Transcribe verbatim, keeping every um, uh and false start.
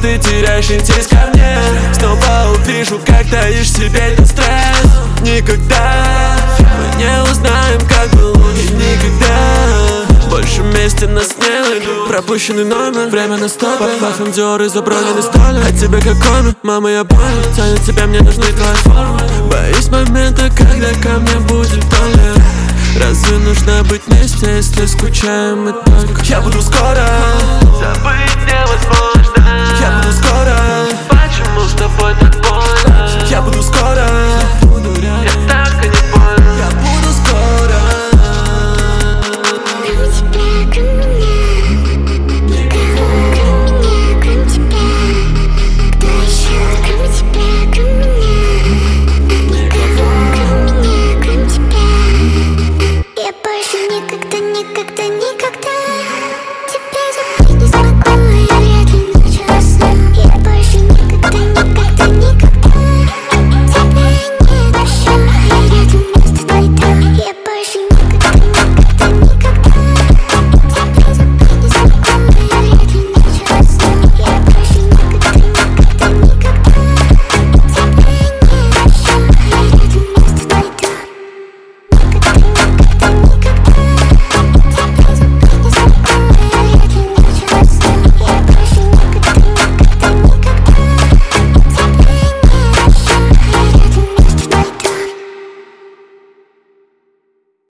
ты теряешь интерес ко мне. Снова увижу, как таишь в себе этот стресс. Никогда мы не узнаем, как было лучше. Никогда больше вместе нас не найду. Пропущенный номер, время на стопе. Пахнем Диор и заброненный столик. А тебе как комик, мама, я понял. Тянет тебя, мне нужны твои формы. Боюсь момента, когда ко мне будет больно. Разве нужно быть вместе, если скучаем мы только? Я буду скоро, забыть невозможно.